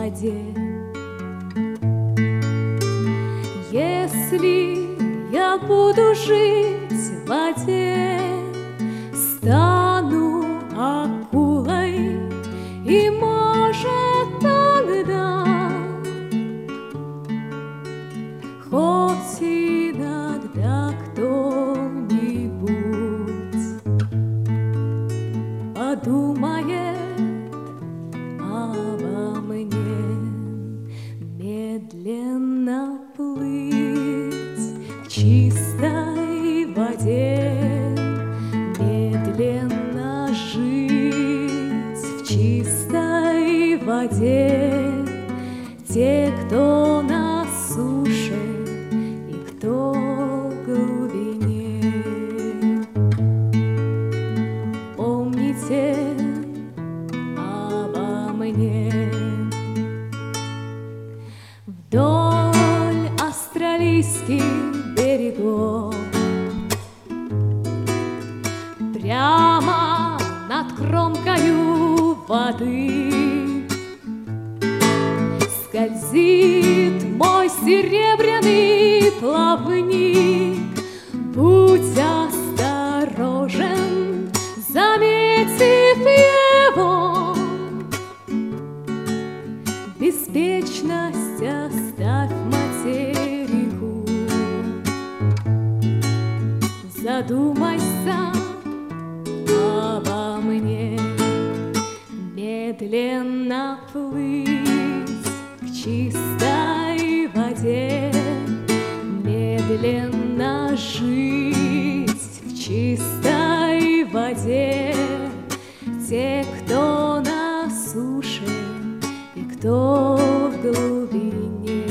воде. Если я буду жить в воде, стану акулой, и, может, тогда хоть иногда кто-нибудь подумает обо мне. Медленно плыть в чистой воде, медленно жить в чистой воде. Те, кто на суше и кто в глубине, помните обо мне. Вдоль австралийских берегов, прямо над кромкою воды, скользит мой серебряный плавник. Будь осторожен, заметив его, беспечность оставь материку. Задумайся обо мне. Медленно плыть в чистой воде, медленно жить в чистой воде. Те, кто на суше и кто в глубине,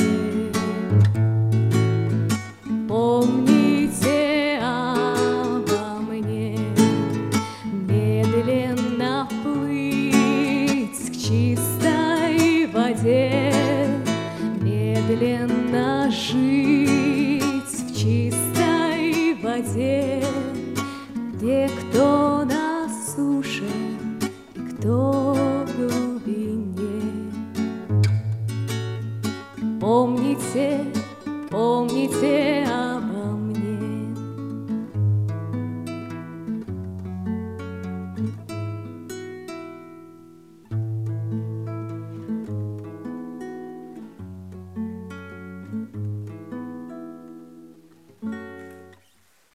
помните обо мне. Медленно плыть в чистой воде, медленно жить в чистой воде. Те, кто на суше и кто в глубине, помните, помните обо